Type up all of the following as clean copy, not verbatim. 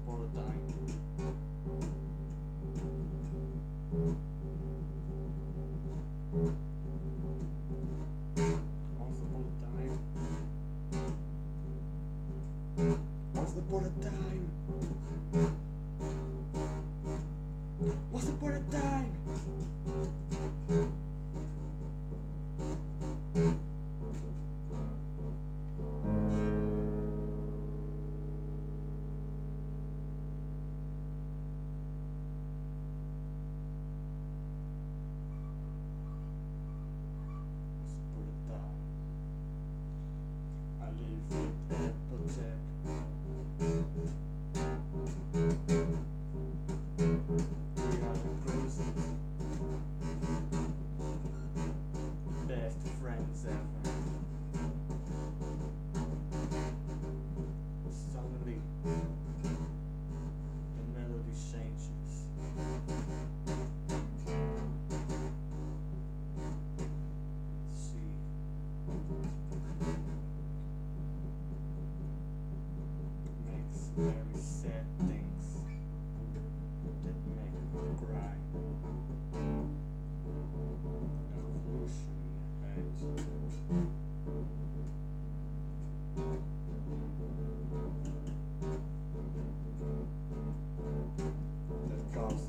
upon a time. Once upon a time. Once upon a time. Once upon a time. I live with Applejack. We are the closest best friends ever. Suddenly, the melody changes. See. Makes very sad things that make me cry. Evolution ahead. That caused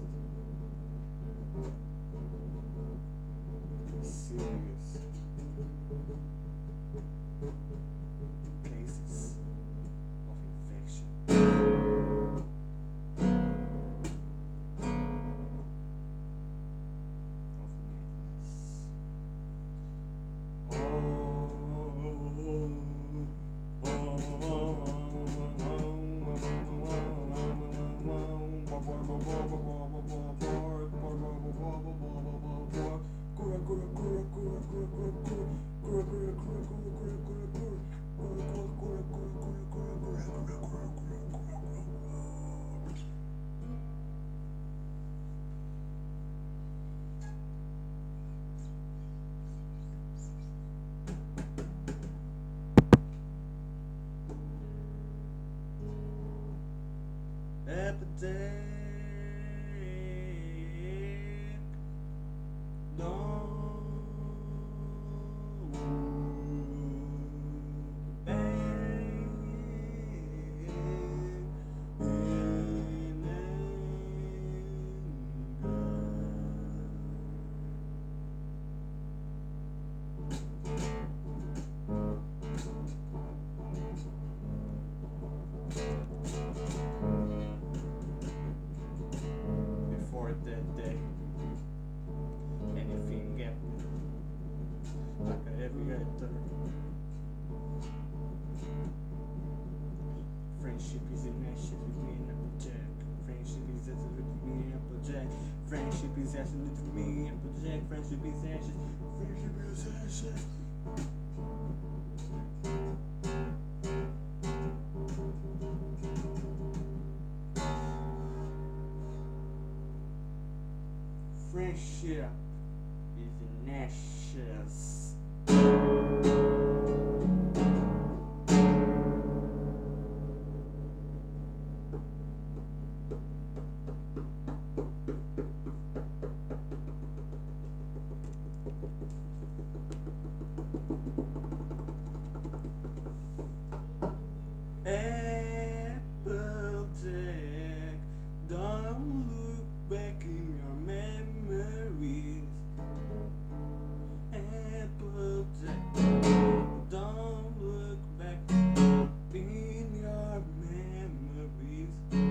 serious cases of infection. Of madness. Epidemic, don't before that day, anything happened like every other. Friendship is an ashes with me and Applejack. Friendship is ashes with me and Applejack. Friendship is ashes with me and Applejack. Friendship is ashes. Friendship is ashes. Friendship is in ashes. Applejack, don't look back in your memories. Applejack, don't look back in your memories.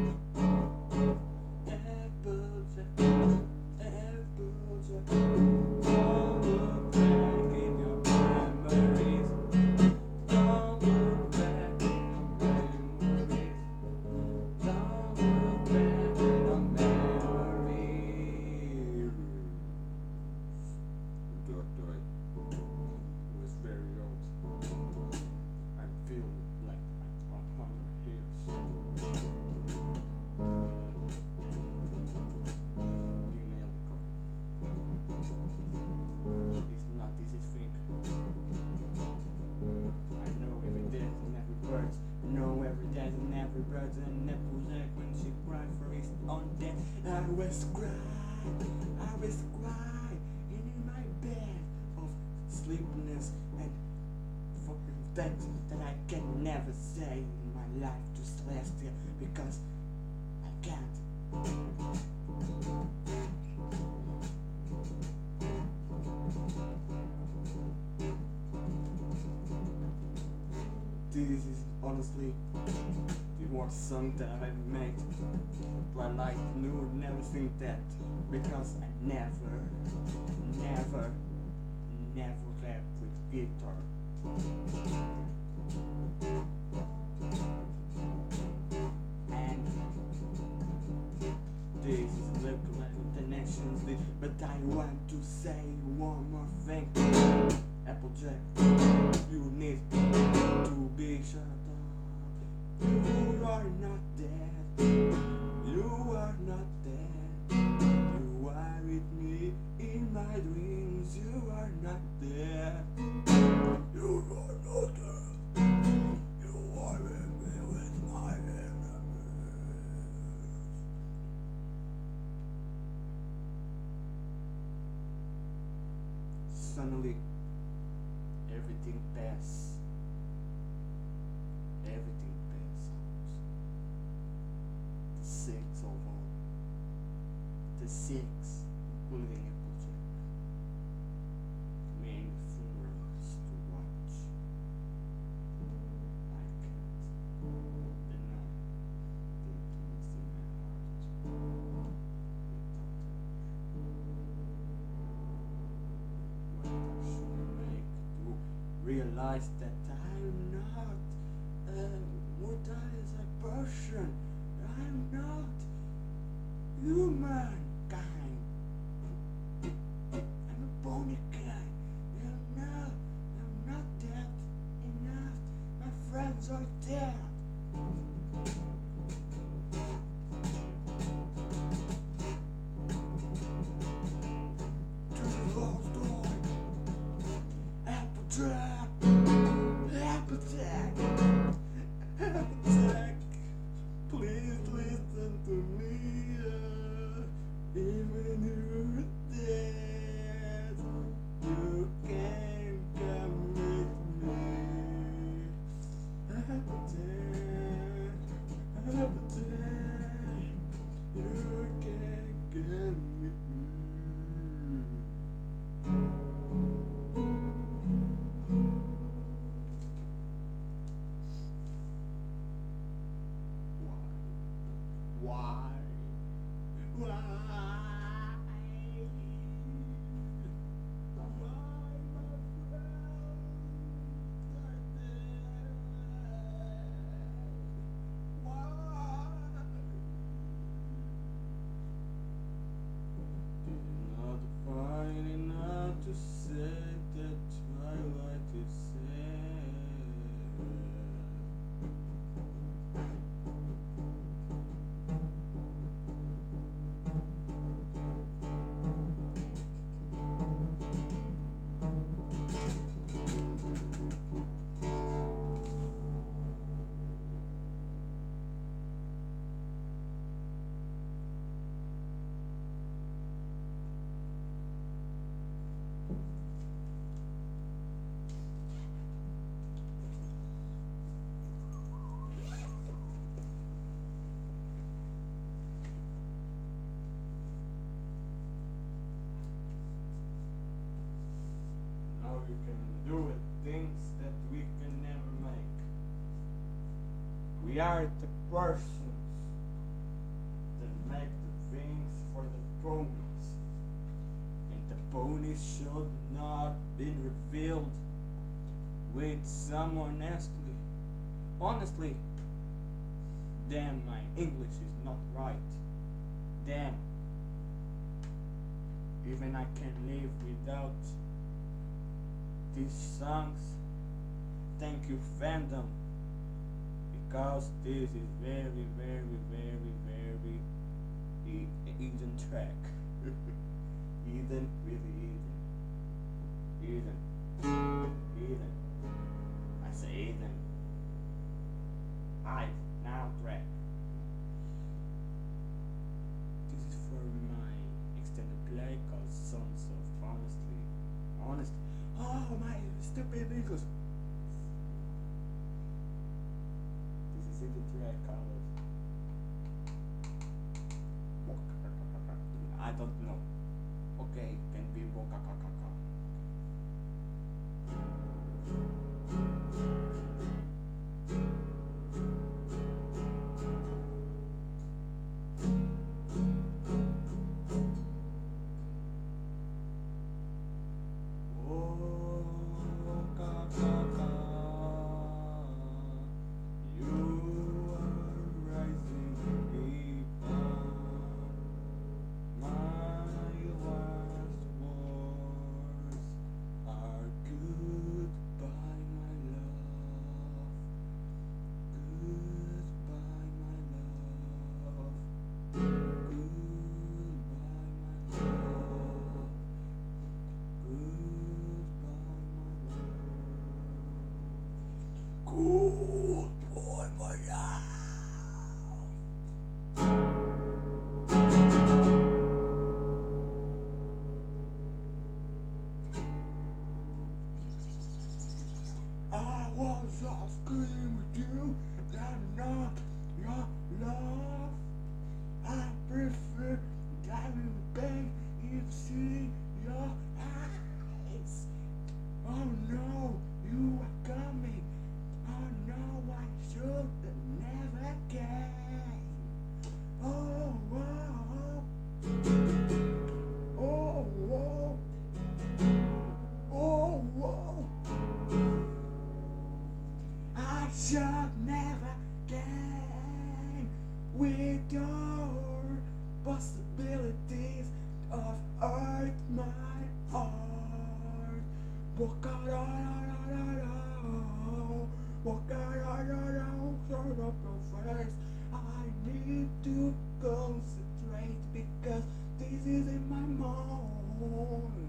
Applejack, Applejack, don't look back in your memories. Don't look back in your memories. Don't look back in your memories. Doctor, it was very old. I feel like I'm 100 years. You nailed it, Corey. It's not easy thing. I know every death and every bird. I know every death and every bird and Applejack when she on that. I was crying in my bed of sleepiness and fucking things that I can never say in my life just last year because I can't. This is honestly the worst song that I've made. But I would never think that because I never rap with guitar. And this is local international, but I want to say one more thing. Applejack, you need to be shut up. You are not dead. You are not dead. You are with me in my dreams. You are not dead. You are not dead. You are with me with my enemies. Suddenly, everything passes. Everything passes out. The six of all. The six, including Applejack. Many funerals to watch. I can't deny the influence in my heart. What I should make to realize that I'm not mortal as a person. I'm not humankind. I'm a bony guy. I'm not dead enough. My friends are dead. To the lost boy. Applejack. Applejack. Applejack. Please listen to me. Even you're dead, you can come with me. Applejack, Applejack, you can come with me. Why? Why? Not fine enough to say that twilight is sad. Now we can do it, things that we can never make. We are the persons that make the things for the ponies. And the ponies should not be revealed with someone else. Honestly, damn, my English is not right. Damn. Even I can live without these songs. Thank you, fandom, because this is very, very, very, very Eden track. Eden, really Eden. Eden. I say Eden. I now track. don't know. Okay, can be boca caca. Oh, caca, you are rising above my last words are goodbye, my love. Goodbye, my love. Goodbye, my love. Goodbye, my love. I was asking with you that not your love. I prefer diving back into your eyes. Oh no, you are coming. Oh no, I should never came. Oh, oh, oh, oh, oh, oh. I should never came with your possibilities of hurt my heart. Walk out, walk out, turn up your face. I need to concentrate because this is in my mind.